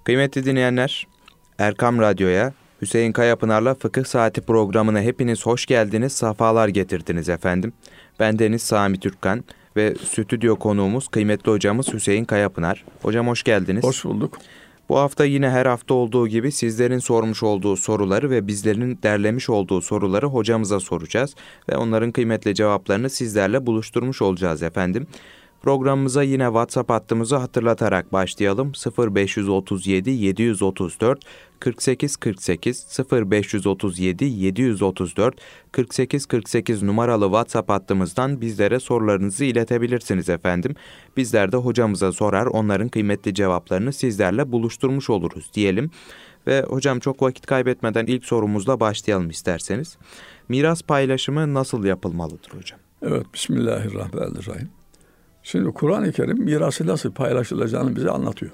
Kıymetli dinleyenler, Erkam Radyo'ya, Hüseyin Kayapınar'la Fıkıh Saati programına hepiniz hoş geldiniz, safalar getirdiniz efendim. Ben Deniz Sami Türkkan ve stüdyo konuğumuz kıymetli hocamız Hüseyin Kayapınar. Hocam hoş geldiniz. Hoş bulduk. Bu hafta yine her hafta olduğu gibi sizlerin sormuş olduğu soruları ve bizlerin derlemiş olduğu soruları hocamıza soracağız. Ve onların kıymetli cevaplarını sizlerle buluşturmuş olacağız efendim. Programımıza yine WhatsApp hattımızı hatırlatarak başlayalım. 0537 734 48 48 0537 734 48 48 numaralı WhatsApp hattımızdan bizlere sorularınızı iletebilirsiniz efendim. Bizler de hocamıza sorar, onların kıymetli cevaplarını sizlerle buluşturmuş oluruz diyelim. Ve hocam çok vakit kaybetmeden ilk sorumuzla başlayalım isterseniz. Miras paylaşımı nasıl yapılmalıdır hocam? Evet, Bismillahirrahmanirrahim. Şimdi Kur'an-ı Kerim mirası nasıl paylaşılacağını bize anlatıyor.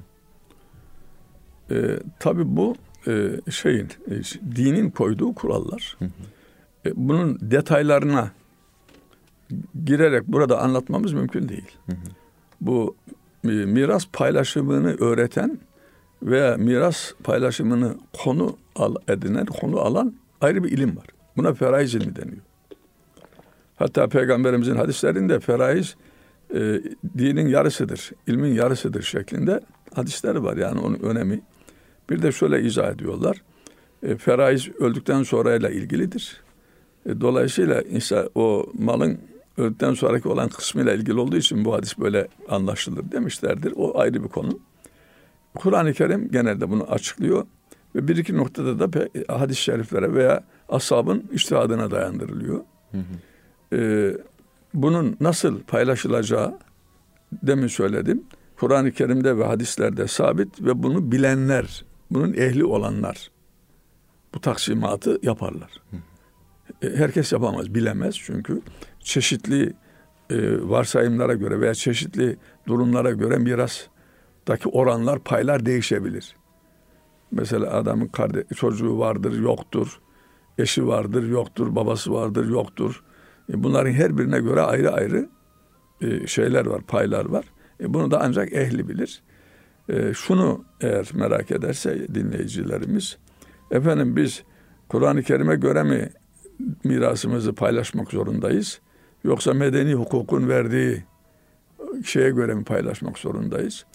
Tabii bu dinin koyduğu kurallar. Bunun detaylarına girerek burada anlatmamız mümkün değil. Bu miras paylaşımını öğreten veya miras paylaşımını konu alan ayrı bir ilim var. Buna feraiz ilmi deniyor. Hatta Peygamberimizin hadislerinde feraiz dinin yarısıdır, ilmin yarısıdır şeklinde hadisler var, yani onun önemi. Bir de şöyle izah ediyorlar. Feraiz öldükten sonrayla ilgilidir. Dolayısıyla insan o malın öldükten sonraki olan kısmıyla ilgili olduğu için bu hadis böyle anlaşılır demişlerdir. O ayrı bir konu. Kur'an-ı Kerim genelde bunu açıklıyor ve bir iki noktada da hadis-i şeriflere veya ashabın içtihadına dayandırılıyor. Bunun nasıl paylaşılacağı demin söyledim. Kur'an-ı Kerim'de ve hadislerde sabit ve bunu bilenler, bunun ehli olanlar bu taksimatı yaparlar. Herkes yapamaz, bilemez çünkü çeşitli varsayımlara göre veya çeşitli durumlara göre mirastaki oranlar, paylar değişebilir. Mesela adamın çocuğu vardır, yoktur, eşi vardır, yoktur, babası vardır, yoktur. Bunların her birine göre ayrı ayrı şeyler var, paylar var. Bunu da ancak ehli bilir. Şunu eğer merak ederse dinleyicilerimiz, efendim biz Kur'an-ı Kerim'e göre mi mirasımızı paylaşmak zorundayız? Yoksa medeni hukukun verdiği şeye göre mi paylaşmak zorundayız?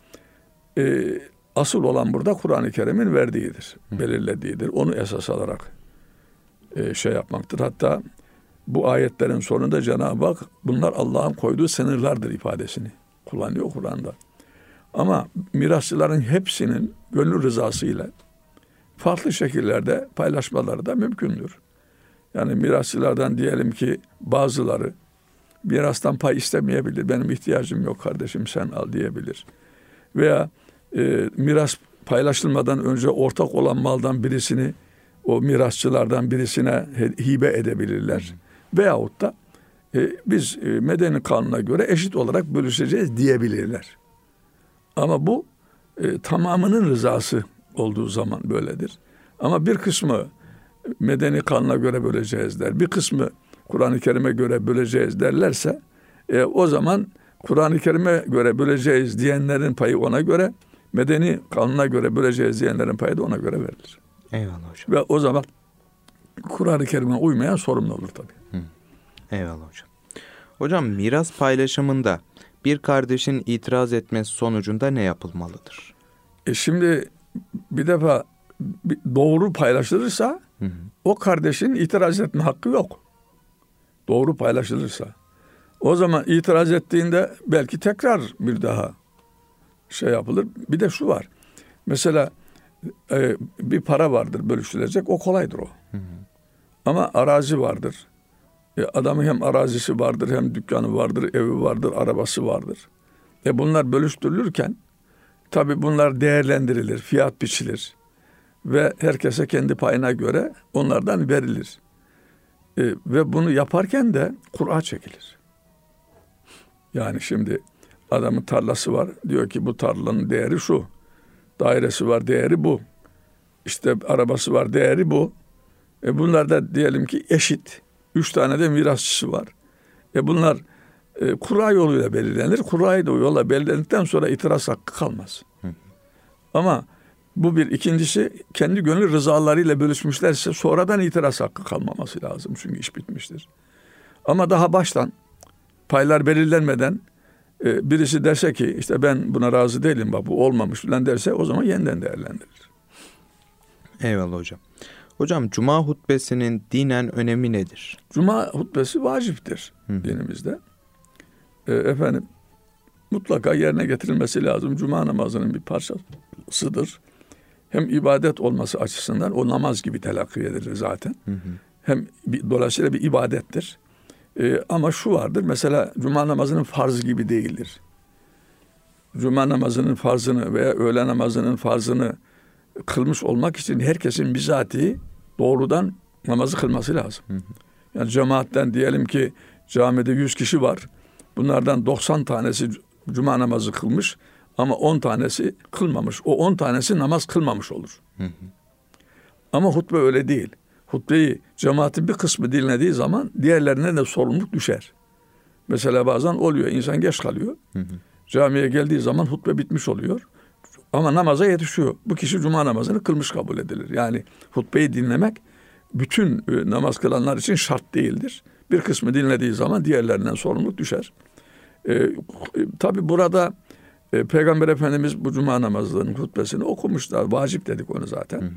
Asıl olan burada Kur'an-ı Kerim'in verdiğidir, belirlediğidir. Onu esas alarak yapmaktır. Hatta bu ayetlerin sonunda Cenab-ı Hak bunlar Allah'ın koyduğu sınırlardır ifadesini kullanıyor Kur'an'da. Ama mirasçıların hepsinin gönül rızasıyla farklı şekillerde paylaşmaları da mümkündür. Yani mirasçılardan diyelim ki bazıları mirastan pay istemeyebilir. Benim ihtiyacım yok kardeşim, sen al diyebilir. Veya miras paylaşılmadan önce ortak olan maldan birisini o mirasçılardan birisine hibe edebilirler. Veyahut da biz medeni kanuna göre eşit olarak bölüşeceğiz diyebilirler. Ama bu tamamının rızası olduğu zaman böyledir. Ama bir kısmı medeni kanuna göre böleceğiz der, bir kısmı Kur'an-ı Kerim'e göre böleceğiz derlerse o zaman Kur'an-ı Kerim'e göre böleceğiz diyenlerin payı ona göre, medeni kanuna göre böleceğiz diyenlerin payı da ona göre verilir. Eyvallah hocam. Ve o zaman Kur'an-ı Kerim'e uymayan sorumlu olur tabii. Eyvallah hocam. Hocam miras paylaşımında bir kardeşin itiraz etmesi sonucunda ne yapılmalıdır? Şimdi bir defa doğru paylaşılırsa o kardeşin itiraz etme hakkı yok. Doğru paylaşılırsa. O zaman itiraz ettiğinde belki tekrar bir daha yapılır. Bir de şu var. Mesela bir para vardır bölüştürülecek, o kolaydır o. Ama arazi vardır. Adamın hem arazisi vardır, hem dükkanı vardır, evi vardır, arabası vardır. Bunlar bölüştürülürken tabii bunlar değerlendirilir, fiyat biçilir ve herkese kendi payına göre onlardan verilir. Ve bunu yaparken de kura çekilir. Yani şimdi adamın tarlası var, diyor ki bu tarlanın değeri şu, dairesi var, değeri bu, işte arabası var, değeri bu. Bunlar da diyelim ki eşit. 3 tane de mirasçısı var. Bunlar kura yoluyla belirlenir. Kura yolla belirlendikten sonra itiraz hakkı kalmaz. Ama Bu bir. İkincisi, kendi gönül rızalarıyla bölüşmüşlerse sonradan itiraz hakkı kalmaması lazım. Çünkü iş bitmiştir. Ama daha baştan paylar belirlenmeden birisi derse ki işte ben buna razı değilim, bak bu olmamış falan derse, o zaman yeniden değerlendirilir. Eyvallah hocam. Hocam, Cuma hutbesinin dinen önemi nedir? Cuma hutbesi vaciptir dinimizde. Efendim, mutlaka yerine getirilmesi lazım. Cuma namazının bir parçasıdır. Hem ibadet olması açısından o namaz gibi telakki edilir zaten. Hem dolayısıyla bir ibadettir. Ama şu vardır, mesela Cuma namazının farzı gibi değildir. Cuma namazının farzını veya öğle namazının farzını kılmış olmak için herkesin bizatihi doğrudan namazı kılması lazım. Yani cemaatten diyelim ki camide 100 kişi var. Bunlardan 90 tanesi Cuma namazı kılmış ama 10 tanesi kılmamış. O 10 tanesi namaz kılmamış olur. Ama hutbe öyle değil. Hutbeyi cemaatin bir kısmı dinlediği zaman diğerlerine de sorumluluk düşer. Mesela bazen oluyor, insan geç kalıyor. Camiye geldiği zaman hutbe bitmiş oluyor. Ama namaza yetişiyor. Bu kişi Cuma namazını kılmış kabul edilir. Yani hutbeyi dinlemek bütün namaz kılanlar için şart değildir. Bir kısmı dinlediği zaman diğerlerinden sorumluluk düşer. Tabi burada Peygamber Efendimiz bu Cuma namazlarının hutbesini okumuşlar. Vacip dedik onu zaten.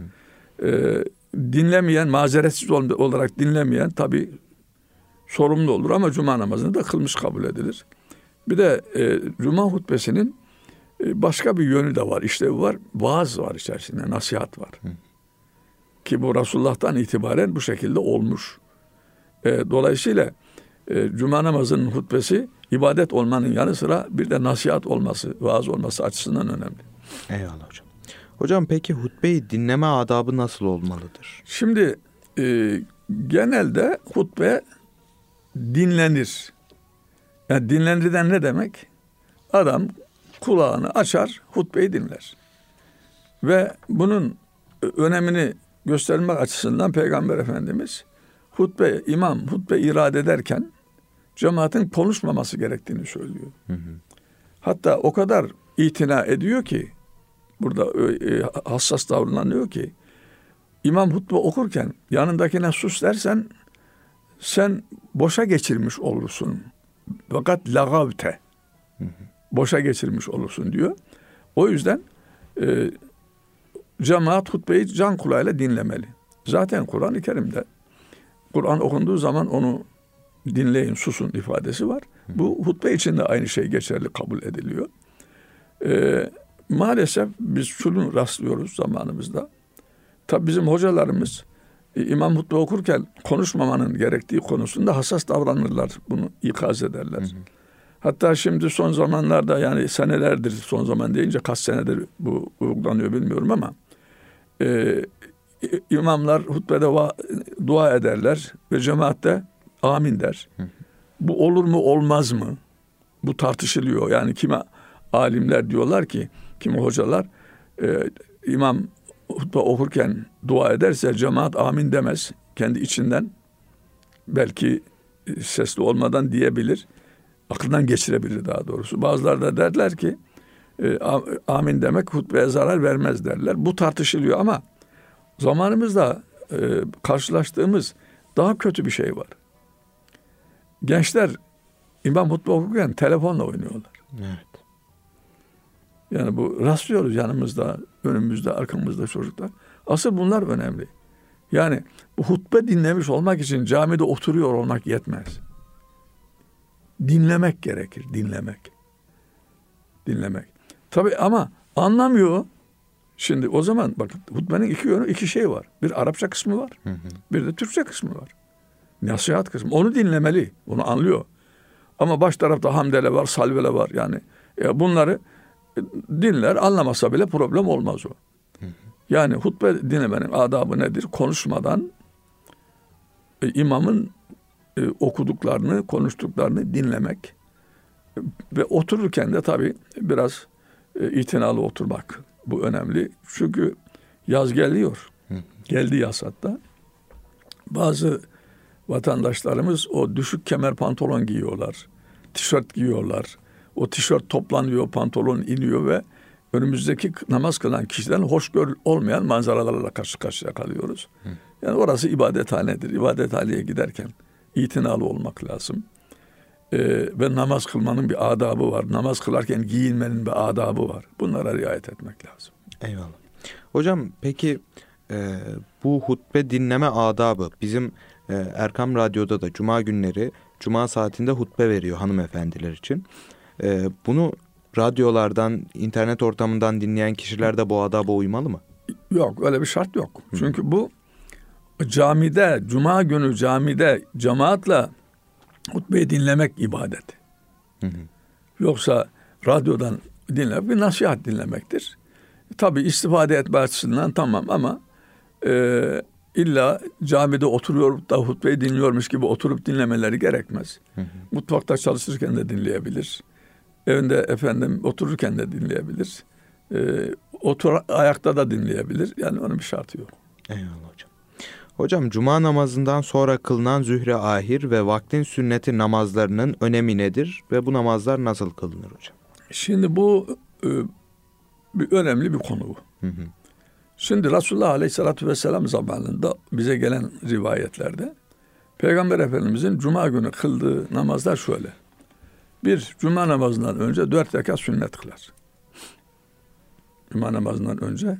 Dinlemeyen, mazeretsiz olarak dinlemeyen tabi sorumlu olur ama Cuma namazını da kılmış kabul edilir. Bir de Cuma hutbesinin başka bir yönü de var, işlevi var. Vaaz var içerisinde, nasihat var. Ki bu Resulullah'tan itibaren bu şekilde olmuş. Dolayısıyla Cuma namazının hutbesi ibadet olmanın yanı sıra bir de nasihat olması, vaaz olması açısından önemli. Eyvallah hocam. Hocam, peki hutbeyi dinleme adabı nasıl olmalıdır? Şimdi genelde hutbe dinlenir. Yani dinlenirden ne demek? Adam kulağını açar, hutbeyi dinler. Ve bunun önemini göstermek açısından Peygamber Efendimiz imam hutbe irade ederken cemaatin konuşmaması gerektiğini söylüyor. Hatta o kadar itina ediyor ki, burada hassas davranıyor ki, imam hutbe okurken yanındakine sus dersen sen boşa geçirmiş olursun. Fakat lagavte, boşa geçirmiş olursun diyor. O yüzden cemaat hutbeyi can kulağıyla dinlemeli. Zaten Kur'an-ı Kerim'de Kur'an okunduğu zaman onu dinleyin, susun ifadesi var. Bu hutbe için de aynı şey geçerli kabul ediliyor. Maalesef biz şunu rastlıyoruz zamanımızda. Tabii bizim hocalarımız imam hutbe okurken konuşmamanın gerektiği konusunda hassas davranırlar. Bunu ikaz ederler. Hatta şimdi son zamanlarda, yani senelerdir, son zaman deyince kaç senedir bu uygulanıyor bilmiyorum ama imamlar hutbede dua ederler ve cemaatte amin der. Bu olur mu olmaz mı? Bu tartışılıyor. Yani kimi alimler diyorlar ki, kimi hocalar imam hutbe okurken dua ederse cemaat amin demez. Kendi içinden belki sesli olmadan diyebilir. Aklından geçirebilir daha doğrusu. Bazıları da derler ki amin demek hutbeye zarar vermez derler. Bu tartışılıyor ama zamanımızda karşılaştığımız daha kötü bir şey var. Gençler imam hutbe okurken telefonla oynuyorlar. Evet. Yani bu rastlıyoruz yanımızda, önümüzde, arkamızda çocuklar. Asıl bunlar önemli. Yani bu hutbe dinlemiş olmak için camide oturuyor olmak yetmez. Dinlemek gerekir, dinlemek. Tabii ama anlamıyor. Şimdi o zaman bak, hutbenin iki şey var. Bir Arapça kısmı var. Bir de Türkçe kısmı var. Nasihat kısmı. Onu dinlemeli. Onu anlıyor. Ama baş tarafta hamdele var, salvele var. Yani bunları dinler, anlamasa bile problem olmaz o. Yani hutbe dinlemenin adabı nedir? Konuşmadan imamın okuduklarını, konuştuklarını dinlemek ve otururken de tabii biraz itinalı oturmak. Bu önemli. Çünkü yaz geliyor. Geldi yaz hatta. Bazı vatandaşlarımız o düşük kemer pantolon giyiyorlar. Tişört giyiyorlar. O tişört toplanıyor, pantolon iniyor ve önümüzdeki namaz kılan kişiden hoş olmayan manzaralarla karşı karşıya kalıyoruz. Yani orası ibadethanedir. İbadethaneye giderken itinalı olmak lazım. Ve namaz kılmanın bir adabı var. Namaz kılarken giyinmenin bir adabı var. Bunlara riayet etmek lazım. Eyvallah. Hocam peki bu hutbe dinleme adabı bizim Erkam Radyo'da da cuma günleri cuma saatinde hutbe veriyor hanımefendiler için. Bunu radyolardan, internet ortamından dinleyen kişiler de bu adaba uymalı mı? Yok, öyle bir şart yok. Çünkü bu camide, cuma günü camide cemaatla hutbeyi dinlemek ibadet. Yoksa radyodan dinlemek bir nasihat dinlemektir. Tabii istifade etme açısından tamam ama illa camide oturuyor da hutbeyi dinliyormuş gibi oturup dinlemeleri gerekmez. Mutfakta çalışırken de dinleyebilir. Evinde otururken de dinleyebilir. Ayakta da dinleyebilir. Yani onun bir şartı yok. Eyvallah hocam. Hocam cuma namazından sonra kılınan zühre ahir ve vaktin sünneti namazlarının önemi nedir ve bu namazlar nasıl kılınır hocam? Şimdi bu bir önemli bir konu bu. Şimdi Resulullah Aleyhisselatü Vesselam zamanında bize gelen rivayetlerde Peygamber Efendimizin cuma günü kıldığı namazlar şöyle. Bir, cuma namazından önce 4 rekat sünnet kılar. Cuma namazından önce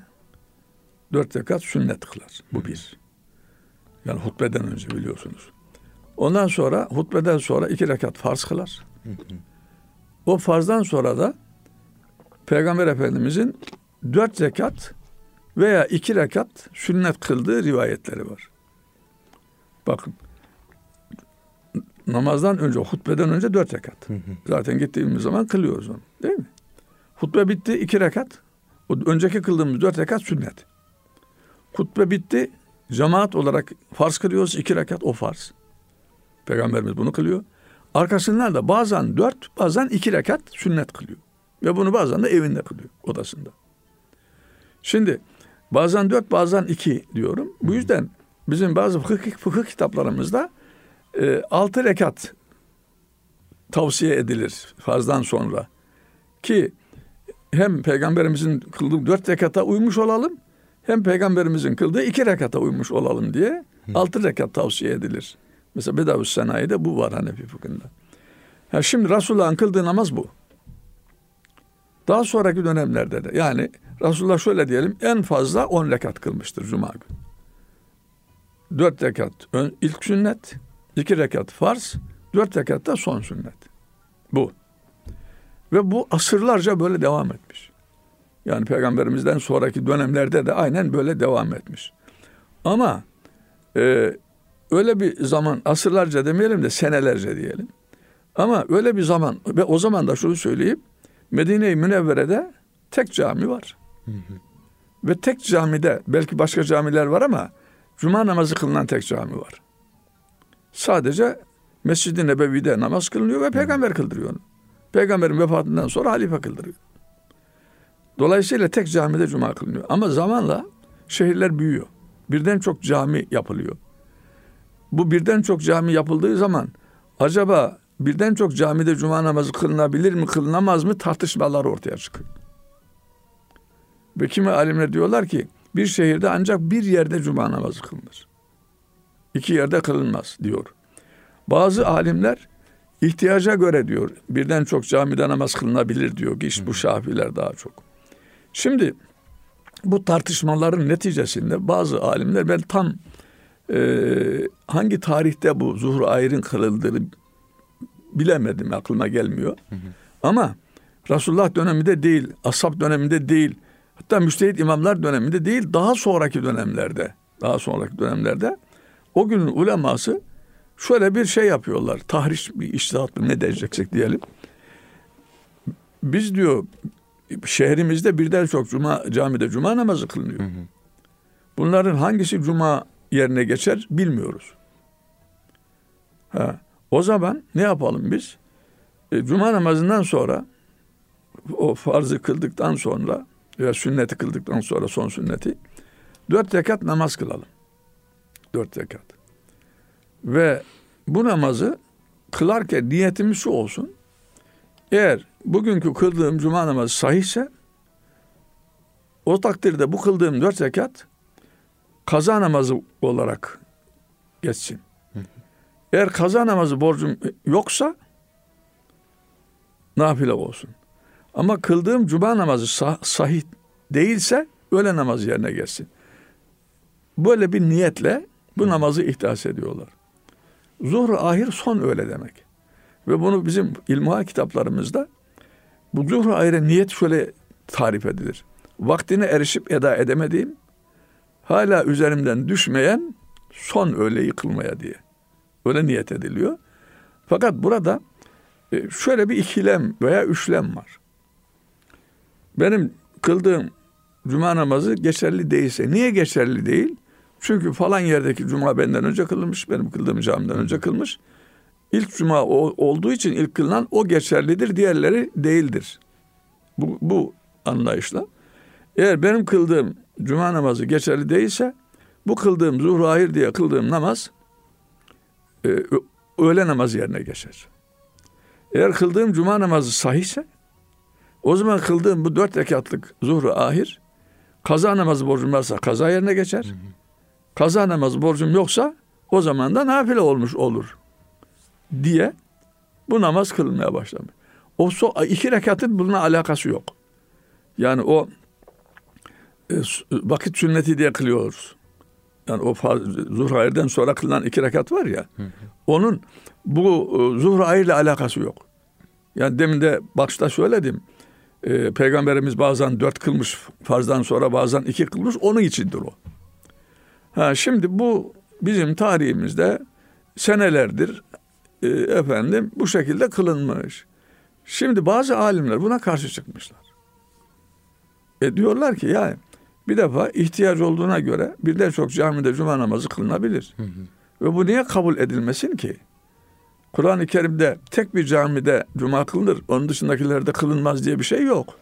4 rekat sünnet kılar. Bu bir. Yani hutbeden önce biliyorsunuz. Ondan sonra hutbeden sonra 2 rekat farz kılar. O farzdan sonra da Peygamber Efendimizin 4 rekat veya 2 rekat sünnet kıldığı rivayetleri var. Bakın. Namazdan önce, hutbeden önce 4 rekat. Zaten gittiğimiz zaman kılıyoruz onu. Değil mi? Hutbe bitti 2 rekat. O önceki kıldığımız 4 rekat sünnet. Hutbe bitti. Cemaat olarak farz kılıyoruz. 2 rekat o farz. Peygamberimiz bunu kılıyor. Arkasından da bazen 4, bazen 2 rekat sünnet kılıyor. Ve bunu bazen de evinde kılıyor. Odasında. Şimdi bazen 4, bazen 2 diyorum. Bu yüzden bizim bazı fıkıh kitaplarımızda 6 rekat tavsiye edilir farzdan sonra. Ki hem Peygamberimizin kıldığı 4 rekata uymuş olalım, hem Peygamberimizin kıldığı 2 rekata uymuş olalım diye 6 rekat tavsiye edilir. Mesela Bedavus Senayi'de bu var Hanefi fıkhında. Şimdi Resulullah'ın kıldığı namaz bu. Daha sonraki dönemlerde de yani Resulullah şöyle diyelim en fazla 10 rekat kılmıştır Cuma günü. 4 rekat ilk sünnet, 2 rekat farz, 4 rekat da son sünnet. Bu. Ve bu asırlarca böyle devam etmiş. Yani Peygamberimizden sonraki dönemlerde de aynen böyle devam etmiş. Ama öyle bir zaman, asırlarca demeyelim de senelerce diyelim. Ama öyle bir zaman ve o zaman da şunu söyleyeyim. Medine-i Münevvere'de tek cami var. Ve tek camide, belki başka camiler var ama cuma namazı kılınan tek cami var. Sadece Mescid-i Nebevi'de namaz kılınıyor ve peygamber kıldırıyor onu. Peygamberin vefatından sonra halife kıldırıyor. Dolayısıyla tek camide cuma kılınıyor. Ama zamanla şehirler büyüyor. Birden çok cami yapılıyor. Bu birden çok cami yapıldığı zaman acaba birden çok camide cuma namazı kılınabilir mi, kılınamaz mı tartışmalar ortaya çıkıyor. Ve kimi alimler diyorlar ki bir şehirde ancak bir yerde cuma namazı kılınır. 2 yerde kılınmaz diyor. Bazı alimler ihtiyaca göre diyor birden çok camide namaz kılınabilir diyor ki işte bu Şafiiler daha çok. Şimdi bu tartışmaların neticesinde bazı alimler ben tam hangi tarihte bu zuhur ayrın kılıldığını bilemedim, aklıma gelmiyor. Ama Resulullah döneminde değil, ashab döneminde değil, hatta müçtehit imamlar döneminde değil, daha sonraki dönemlerde o günün uleması şöyle bir şey yapıyorlar. Tahriş bir içtihat mı ne diyeceksek diyelim. Biz diyor şehrimizde birden çok camide cuma namazı kılınıyor. Bunların hangisi cuma yerine geçer bilmiyoruz. O zaman ne yapalım biz? Cuma namazından sonra o farzı kıldıktan sonra veya sünneti kıldıktan sonra son sünneti 4 rekat namaz kılalım. 4 rekat. Ve bu namazı kılarken niyetimiz şu olsun. Eğer bugünkü kıldığım cuma namazı sahihse O takdirde bu kıldığım 4 rekat kaza namazı olarak geçsin. Eğer kaza namazı borcum yoksa nafile olsun. Ama kıldığım cuma namazı sahih değilse öğle namazı yerine geçsin. Böyle bir niyetle bu namazı ihdas ediyorlar. Zuhr-u ahir son öğle demek. Ve bunu bizim ilmihal kitaplarımızda bu zuhr-u ahire niyet şöyle tarif edilir. Vaktine erişip eda edemediğim, hala üzerimden düşmeyen son öğleyi kılmaya diye. Öyle niyet ediliyor. Fakat burada şöyle bir ikilem veya üçlem var. Benim kıldığım cuma namazı geçerli değilse, niye geçerli değil? Çünkü falan yerdeki cuma benden önce kılınmış, benim kıldığım camiden önce kılmış. İlk cuma olduğu için ilk kılınan o geçerlidir, diğerleri değildir. Bu anlayışla. Eğer benim kıldığım cuma namazı geçerli değilse, bu kıldığım zuhr-u ahir diye kıldığım namaz öğle namazı yerine geçer. Eğer kıldığım cuma namazı sahihse, o zaman kıldığım bu 4 rekatlık zuhr-u ahir, kaza namazı borcum varsa kaza yerine geçer. Kaza namazı borcum yoksa o zaman da nafile olmuş olur diye bu namaz kılınmaya başlamış. O 2 rekatın bununla alakası yok. Yani o vakit sünneti diye kılıyoruz. Yani o zuhr-u ahirden sonra kılınan 2 rekat var ya, onun bu zuhr-u ahirle alakası yok. Yani demin de başta söyledim. Peygamberimiz bazen 4 kılmış farzdan sonra, bazen 2 kılmış, onun içindir o. Şimdi bu bizim tarihimizde senelerdir bu şekilde kılınmış. Şimdi bazı alimler buna karşı çıkmışlar. Diyorlar ki yani bir defa ihtiyaç olduğuna göre birden çok camide cuma namazı kılınabilir. Ve bu niye kabul edilmesin ki? Kur'an-ı Kerim'de tek bir camide cuma kılınır, onun dışındakilerde kılınmaz diye bir şey yok.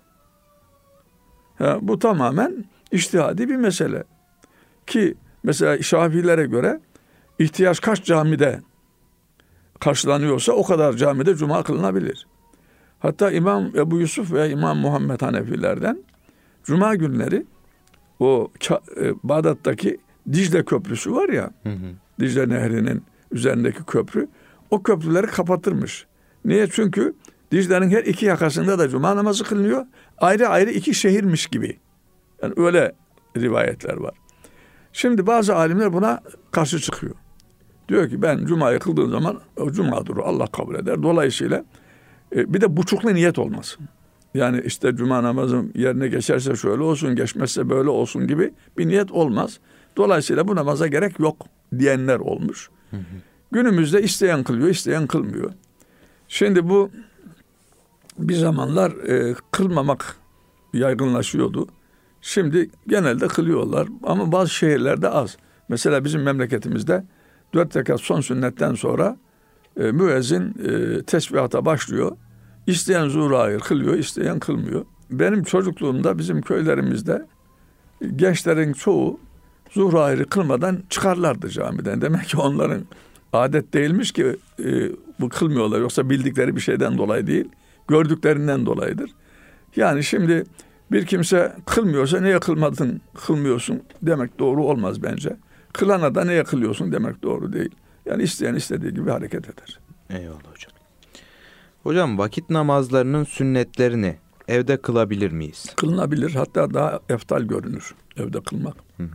Bu tamamen içtihadi bir mesele. Ki mesela Şafilere göre ihtiyaç kaç camide karşılanıyorsa o kadar camide cuma kılınabilir. Hatta İmam Ebu Yusuf ve İmam Muhammed Hanefilerden cuma günleri o Bağdat'taki Dicle Köprüsü var ya, Dicle Nehri'nin üzerindeki köprü, o köprüleri kapatırmış. Niye? Çünkü Dicle'nin her 2 yakasında da cuma namazı kılınıyor. Ayrı ayrı 2 şehirmiş gibi. Yani öyle rivayetler var. Şimdi bazı alimler buna karşı çıkıyor. Diyor ki ben cumayı kıldığım zaman o cumadır, Allah kabul eder. Dolayısıyla bir de buçuklu niyet olmasın. Yani işte cuma namazım yerine geçerse şöyle olsun, geçmezse böyle olsun gibi bir niyet olmaz. Dolayısıyla bu namaza gerek yok diyenler olmuş. Günümüzde isteyen kılıyor, isteyen kılmıyor. Şimdi bu bir zamanlar kılmamak yaygınlaşıyordu. Şimdi genelde kılıyorlar ama bazı şehirlerde az. Mesela bizim memleketimizde 4 rekat son sünnetten sonra müezzin tesbihata başlıyor. İsteyen zuhr-u ahir kılıyor, isteyen kılmıyor. Benim çocukluğumda bizim köylerimizde gençlerin çoğu zuhr-u ahiri kılmadan çıkarlardı camiden. Demek ki onların adet değilmiş ki bu kılmıyorlar. Yoksa bildikleri bir şeyden dolayı değil, gördüklerinden dolayıdır. Yani şimdi bir kimse kılmıyorsa neye kılmıyorsun demek doğru olmaz bence. Kılana da neye kılıyorsun demek doğru değil. Yani isteyen istediği gibi hareket eder. Eyvallah hocam. Hocam vakit namazlarının sünnetlerini evde kılabilir miyiz? Kılınabilir. Hatta daha eftal görünür evde kılmak.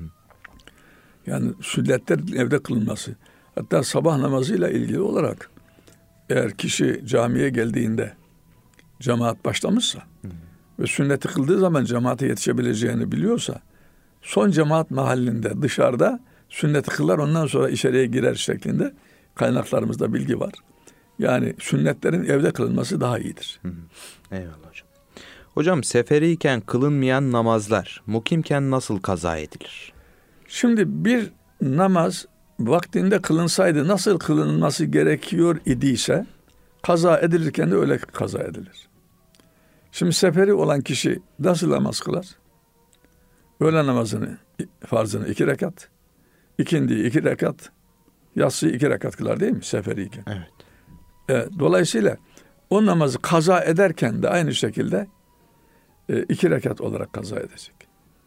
Yani sünnetlerin evde kılınması. Hatta sabah namazıyla ilgili olarak eğer kişi camiye geldiğinde cemaat başlamışsa ve sünneti kıldığı zaman cemaate yetişebileceğini biliyorsa son cemaat mahallinde dışarıda sünneti kılar, ondan sonra içeriye girer şeklinde kaynaklarımızda bilgi var. Yani sünnetlerin evde kılınması daha iyidir. Eyvallah hocam. Hocam seferiyken kılınmayan namazlar mukimken nasıl kaza edilir? Şimdi bir namaz vaktinde kılınsaydı nasıl kılınması gerekiyor idiyse kaza edilirken de öyle kaza edilir. Şimdi seferi olan kişi nasıl namaz kılar? Öğle namazını, farzını 2 rekat, ikindiyi 2 rekat, yatsıyı 2 rekat kılar değil mi seferiyken? Evet. Dolayısıyla o namazı kaza ederken de aynı şekilde 2 rekat olarak kaza edecek.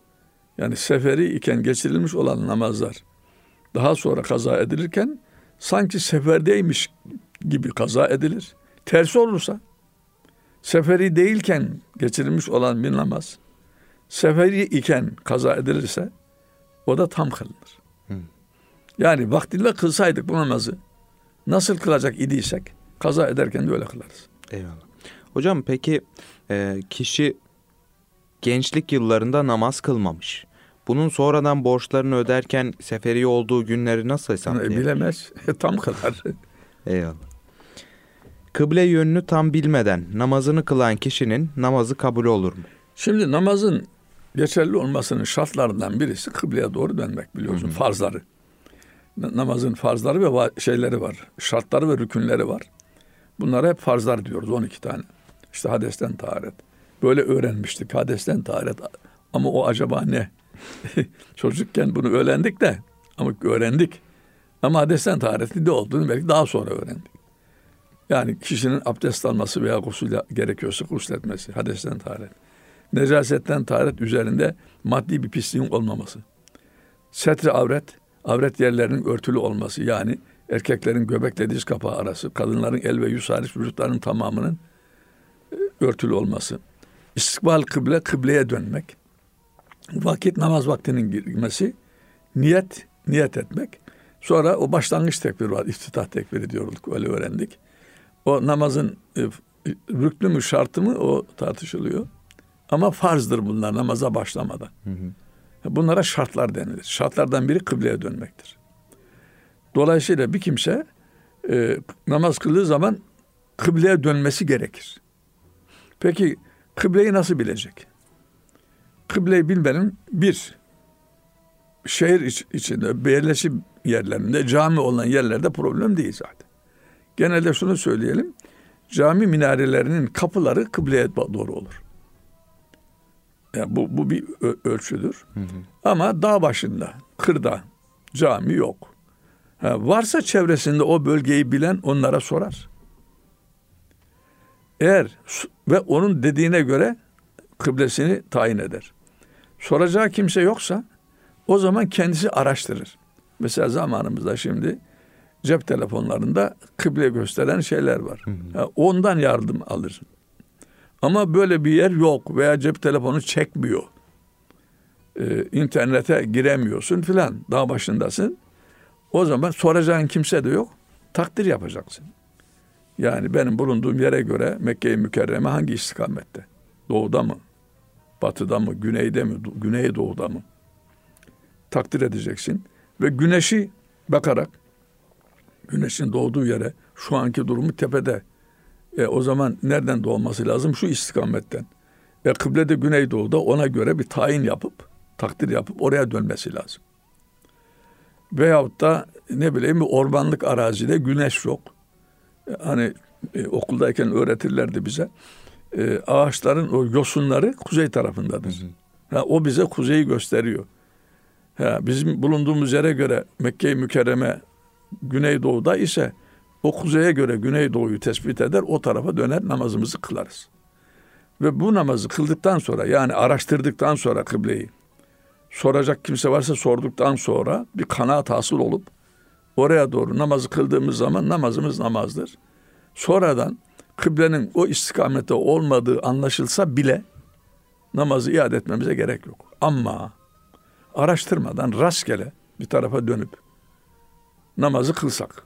Yani seferi iken geçirilmiş olan namazlar daha sonra kaza edilirken sanki seferdeymiş gibi kaza edilir. Tersi olursa seferi değilken geçirilmiş olan bir namaz seferi iken kaza edilirse o da tam kılınır. Yani vaktinde kılsaydık bu namazı nasıl kılacak idiysek kaza ederken de öyle kılarız. Eyvallah. Hocam peki kişi gençlik yıllarında namaz kılmamış. Bunun sonradan borçlarını öderken seferi olduğu günleri nasıl hesaplayabilir? Bilemez. Tam kılar. Eyvallah. Kıble yönünü tam bilmeden namazını kılan kişinin namazı kabul olur mu? Şimdi namazın geçerli olmasının şartlarından birisi kıbleye doğru dönmek, biliyorsun. Farzları. Namazın farzları ve şeyleri var. Şartları ve rükünleri var. Bunlara hep farzlar diyoruz, 12 tane. İşte hadesten taharet. Böyle öğrenmiştik, hadesten taharet. Ama o acaba ne? Çocukken bunu öğrendik de, ama öğrendik. Ama hadesten taharetin ne olduğunu belki daha sonra öğrendik. Yani kişinin abdest alması veya gusül gerekiyorsa gusletmesi, hadesten taharet. Necasetten taharet, üzerinde maddi bir pisliğin olmaması. Setre avret, avret yerlerinin örtülü olması. Yani erkeklerin göbekle diz kapağı arası, kadınların el ve yüz hariç vücutlarının tamamının örtülü olması. İstikbal kıble, kıbleye dönmek. Vakit, namaz vaktinin girmesi. Niyet etmek. Sonra o başlangıç tekbiri var. İftitah tekbiri diyorduk, öyle öğrendik. O namazın rüknü mü şartı mı o tartışılıyor. Ama farzdır bunlar namaza başlamadan. Bunlara şartlar denilir. Şartlardan biri kıbleye dönmektir. Dolayısıyla bir kimse namaz kıldığı zaman kıbleye dönmesi gerekir. Peki kıbleyi nasıl bilecek? Kıbleyi bilmenin bir, şehir içinde, yerleşim yerlerinde, cami olan yerlerde problem değil zaten. Genelde şunu söyleyelim, cami minarelerinin kapıları kıbleye doğru olur. Yani bu bir ölçüdür. Ama dağ başında, kırda cami yok. Varsa çevresinde o bölgeyi bilen onlara sorar. Eğer ve onun dediğine göre kıblesini tayin eder. Soracağı kimse yoksa o zaman kendisi araştırır. Mesela zamanımızda şimdi cep telefonlarında kıble gösteren şeyler var. Ondan yardım alır. Ama böyle bir yer yok veya cep telefonu çekmiyor. İnternete giremiyorsun filan. Dağ başındasın. O zaman soracağın kimse de yok. Takdir yapacaksın. Yani benim bulunduğum yere göre Mekke-i Mükerreme hangi istikamette? Doğuda mı? Batıda mı? Güneyde mi? Güneydoğuda mı? Takdir edeceksin. Ve güneşi bakarak güneşin doğduğu yere şu anki durumu tepede. O zaman nereden doğması lazım? Şu istikametten. Kıble de güneydoğuda, ona göre bir tayin yapıp, takdir yapıp oraya dönmesi lazım. Veyahut da ne bileyim bir ormanlık arazide güneş yok. Hani okuldayken öğretirlerdi bize. Ağaçların o yosunları kuzey tarafındadır. O bize kuzeyi gösteriyor. Bizim bulunduğumuz yere göre Mekke-i Mükerreme güneydoğuda ise o kuzeye göre güneydoğuyu tespit eder, o tarafa döner namazımızı kılarız. Ve bu namazı kıldıktan sonra, yani araştırdıktan sonra kıbleyi, soracak kimse varsa sorduktan sonra bir kanaat hasıl olup oraya doğru namazı kıldığımız zaman namazımız namazdır. Sonradan kıblenin o istikamette olmadığı anlaşılsa bile namazı iade etmemize gerek yok. Ama araştırmadan rastgele bir tarafa dönüp namazı kılsak,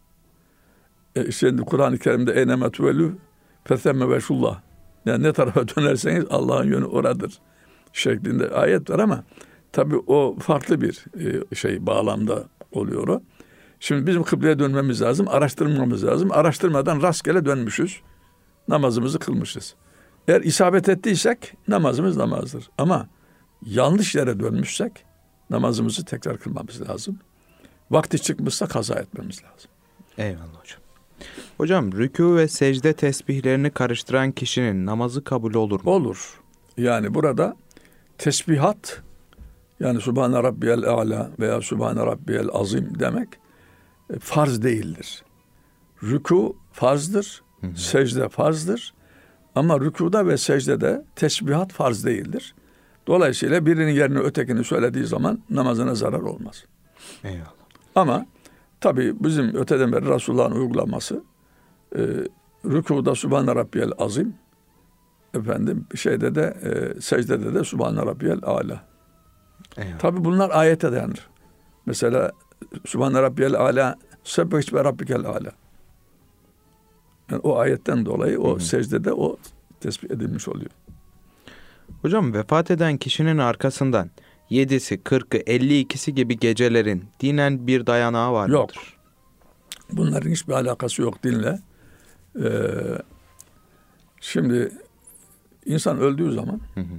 şimdi Kur'an-ı Kerim'de eyneme tüvelü fethemme veşullah, yani ne tarafa dönerseniz Allah'ın yönü oradır şeklinde ayet var ama tabii o farklı bir bağlamda oluyor o. Şimdi bizim kıbleye dönmemiz lazım, araştırmamız lazım. Araştırmadan rastgele dönmüşüz, namazımızı kılmışız. Eğer isabet ettiysek namazımız namazdır. Ama yanlış yere dönmüşsek namazımızı tekrar kılmamız lazım. Vakti çıkmışsa kaza etmemiz lazım. Eyvallah hocam. Hocam rükû ve secde tesbihlerini karıştıran kişinin namazı kabul olur mu? Olur. Yani burada tesbihat, yani Subhane Rabbiyel A'la veya Subhane Rabbiyel Azim demek farz değildir. Rükû farzdır, secde farzdır. Ama rükûda ve secdede tesbihat farz değildir. Dolayısıyla birinin yerine ötekini söylediği zaman namazına zarar olmaz. Eyvallah. Ama tabii bizim öteden beri Resulullah'ın uygulaması rükuda Sübhane Rabbiyel Azim, şeyde de secdede de Sübhane Rabbiyel Âlâ. Tabii bunlar ayete dayanır. Mesela Sübhane Rabbiyel Âlâ, Sebbih ve Rabbikel Âlâ. Yani o ayetten dolayı o secdede o tespit edilmiş oluyor. Hocam, vefat eden kişinin arkasından 7'si, 40'ı, 52'si gibi gecelerin dinen bir dayanağı var mıdır? Yok. Bunların hiçbir alakası yok dinle. Şimdi insan öldüğü zaman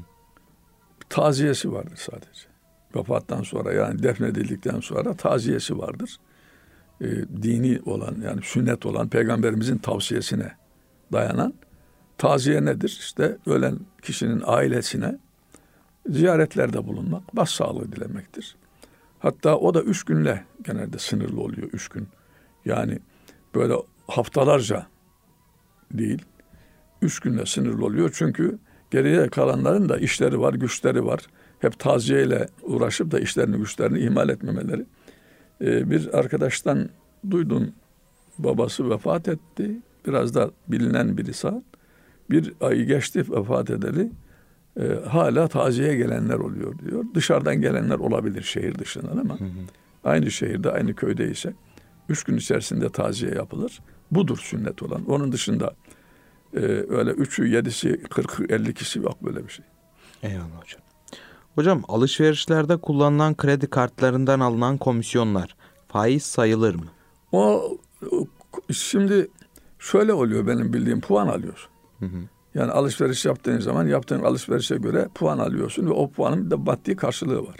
taziyesi vardır sadece. Vefattan sonra, yani defnedildikten sonra taziyesi vardır. Dini olan, yani sünnet olan, peygamberimizin tavsiyesine dayanan taziye nedir? İşte ölen kişinin ailesine ziyaretlerde bulunmak, başsağlığı dilemektir. Hatta o da 3 günle genelde sınırlı oluyor, 3 gün. Yani böyle haftalarca değil, 3 günle sınırlı oluyor. Çünkü geriye kalanların da işleri var, güçleri var. Hep taziyeyle uğraşıp da işlerini, güçlerini ihmal etmemeleri. Bir arkadaştan duydum, babası vefat etti. Biraz da bilinen bir insan. Bir ay geçti vefat edeli. Hala taziyeye gelenler oluyor diyor. Dışarıdan gelenler olabilir, şehir dışından, ama aynı şehirde, aynı köyde ise 3 gün içerisinde taziye yapılır. Budur sünnet olan. Onun dışında öyle 3'ü, 7'si, 40'ı, 50'si yok böyle bir şey. Eyvallah hocam. Hocam, alışverişlerde kullanılan kredi kartlarından alınan komisyonlar faiz sayılır mı? O şimdi şöyle oluyor, benim bildiğim, puan alıyorsun. Yani alışveriş yaptığın zaman yaptığın alışverişe göre puan alıyorsun ve o puanın da maddi karşılığı var.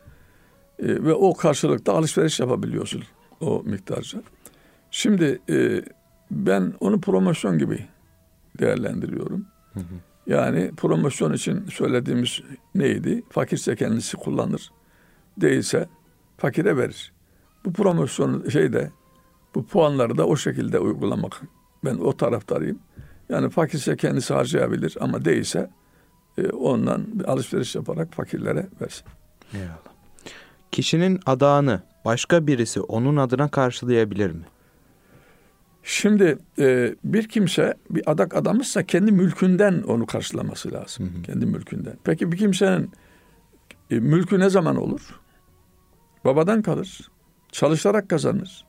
Ve o karşılıkta alışveriş yapabiliyorsun o miktarca. Şimdi ben onu promosyon gibi değerlendiriyorum. Yani promosyon için söylediğimiz neydi? Fakirse kendisi kullanır. Değilse fakire verir. Bu promosyon bu puanları da o şekilde uygulamak. Ben o taraftarıyım. Yani fakirse kendisi harcayabilir ama değilse ondan alışveriş yaparak fakirlere versin. Eyvallah. Kişinin adağını başka birisi onun adına karşılayabilir mi? Şimdi bir kimse bir adak adamışsa kendi mülkünden onu karşılaması lazım. Kendi mülkünden. Peki bir kimsenin mülkü ne zaman olur? Babadan kalır. Çalışarak kazanır.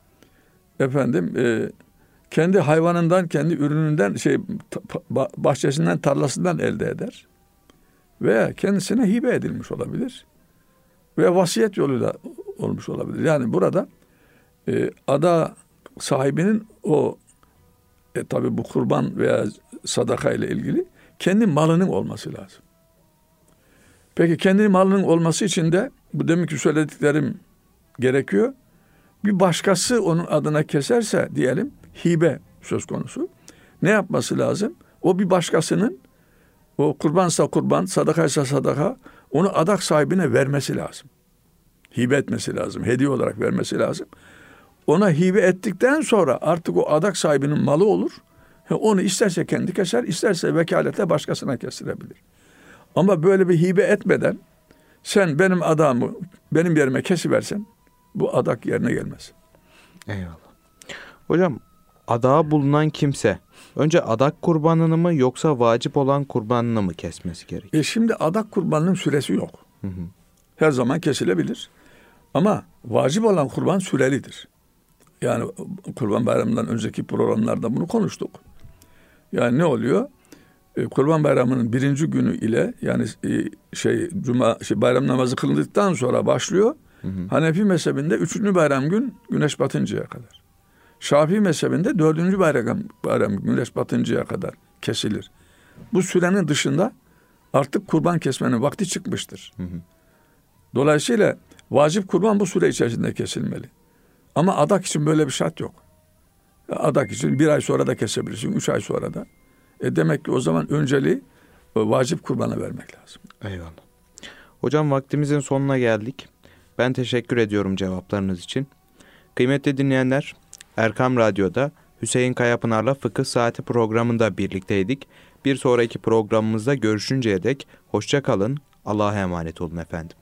Kendi hayvanından, kendi ürününden, bahçesinden, tarlasından elde eder. Veya kendisine hibe edilmiş olabilir. Veya vasiyet yoluyla olmuş olabilir. Yani burada ada sahibinin tabii bu kurban veya sadaka ile ilgili kendi malının olması lazım. Peki kendi malının olması için de bu deminki söylediklerim gerekiyor. Bir başkası onun adına keserse diyelim, hibe söz konusu. Ne yapması lazım? O bir başkasının, o kurbansa kurban, sadakaysa sadaka, onu adak sahibine vermesi lazım. Hibe etmesi lazım. Hediye olarak vermesi lazım. Ona hibe ettikten sonra artık o adak sahibinin malı olur. Onu isterse kendi keser, isterse vekaletle başkasına kestirebilir. Ama böyle bir hibe etmeden sen benim adamı benim yerime kesiversen bu adak yerine gelmez. Eyvallah. Hocam, adağa bulunan kimse önce adak kurbanını mı yoksa vacip olan kurbanını mı kesmesi gerekir? Şimdi adak kurbanının süresi yok. Her zaman kesilebilir. Ama vacip olan kurban sürelidir. Yani Kurban Bayramı'ndan önceki programlarda bunu konuştuk. Yani ne oluyor? Kurban Bayramı'nın 1. günü ile yani bayram namazı kılındıktan sonra başlıyor. Hanefi mezhebinde 3. bayram gün güneş batıncaya kadar. Şafii mezhebinde 4. bayram güneş batıncaya kadar kesilir. Bu sürenin dışında artık kurban kesmenin vakti çıkmıştır. Dolayısıyla vacip kurban bu süre içerisinde kesilmeli. Ama adak için böyle bir şart yok. Adak için 1 ay sonra da kesebilirsin, 3 ay sonra da. Demek ki o zaman önceliği vacip kurbana vermek lazım. Eyvallah. Hocam, vaktimizin sonuna geldik. Ben teşekkür ediyorum cevaplarınız için. Kıymetli dinleyenler, Erkam Radyo'da Hüseyin Kayapınar'la Fıkıh Saati programında birlikteydik. Bir sonraki programımızda görüşünceye dek hoşça kalın, Allah'a emanet olun efendim.